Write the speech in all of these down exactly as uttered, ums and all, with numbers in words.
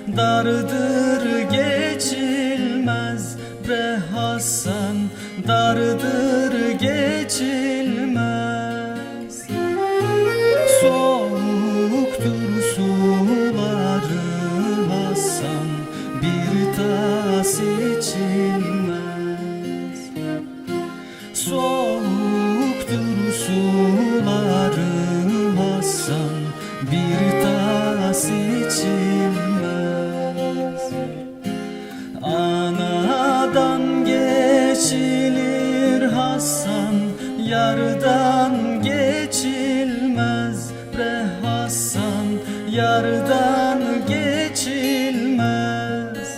dardır geçilmez bre Hasan, dardır geçilmez. Soğuktur suları Hasan, bir tas içilmez. Soğuktur suları Hasan, bir tas içilmez. Anadan geçilir Hasan, yardan geçilmez bre Hasan, yardan geçilmez.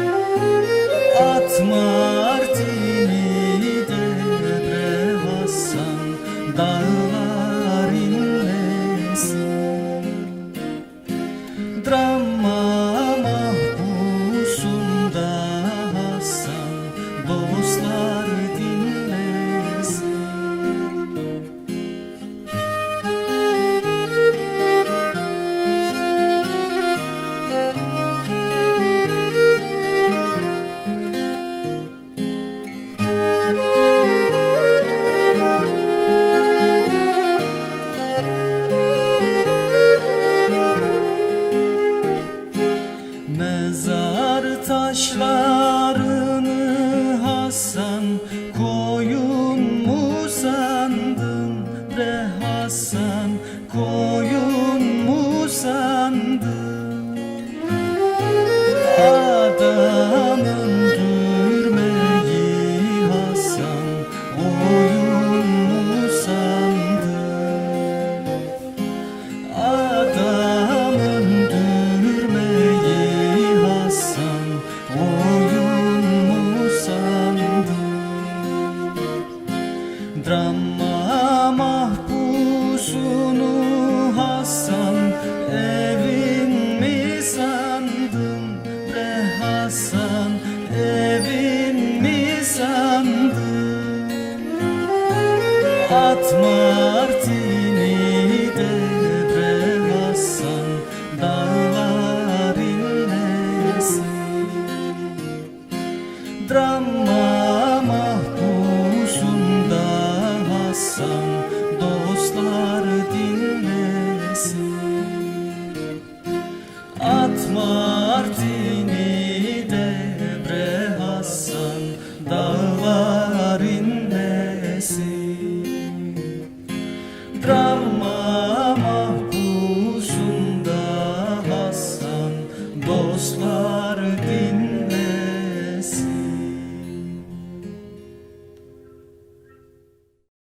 Atma artini de bre Hasan, dağlar inlesin. Drama mahpusunda Hasan, dostlar dinlesin. Mezar taşlarını Hasan, koyun mu sandın bre Hasan, koyun mu sandın? Adamın dürmeyi Hasan, oyun mu sandın? Adamın dürmeyi Hasan, oyun mu sandın? Drama mahpusunu Hasan, evin mi sandın bre Hasan, evin mi sandın? Atma